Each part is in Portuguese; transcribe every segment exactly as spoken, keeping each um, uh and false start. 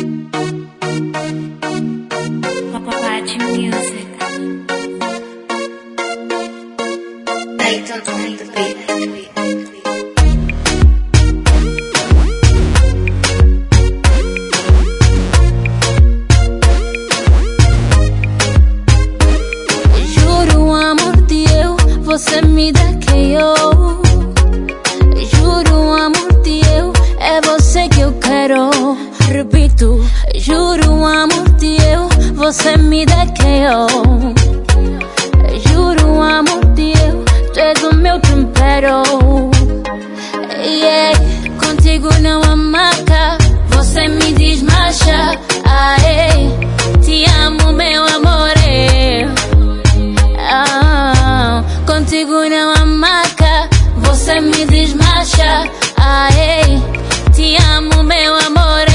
Paparazzi Music. Dayton on the beat. Você me daqueou. Juro, amor de eu, é você que eu quero. Repito, juro, amor de eu, você me daqueou. Juro, amor de eu, tu és o meu tempero. Yeah. Contigo não há marca, você me desmancha. Aê, te amo, meu amor. Ah, contigo não há marca, você me desmancha. Aê, te amo, meu amor.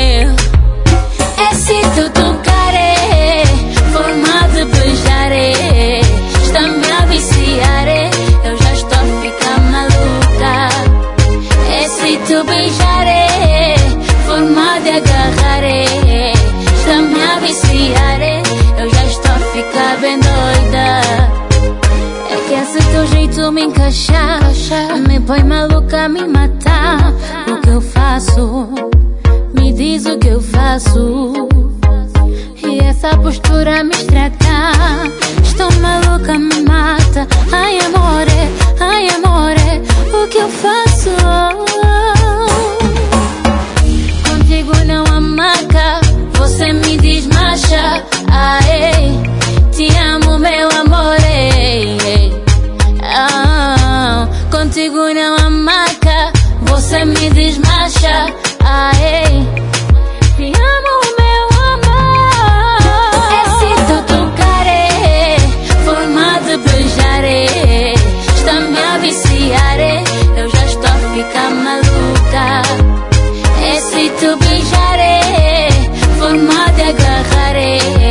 É se tu tocaré, forma de beijaré, está-me a viciar, eu já estou a ficar maluca. É se tu beijaré, forma de agarraré, está-me a viciar, eu já estou a ficar bem doida. Esse teu jeito me encaixar, me põe maluca, me matar. O que eu faço? Me diz o que eu faço. E essa postura me estragar. Estou maluca, me mata. Ai amore, ai amore, o que eu faço? Contigo não há marca, você me desmancha. Ai, te amo, meu amor. Ah, contigo não há marca, você me desmancha. Aê, te amo, meu amor. É se tu tocaré, forma de beijaré, está-me a viciar, eu já estou a ficar maluca. É se tu beijaré, forma de agarraré,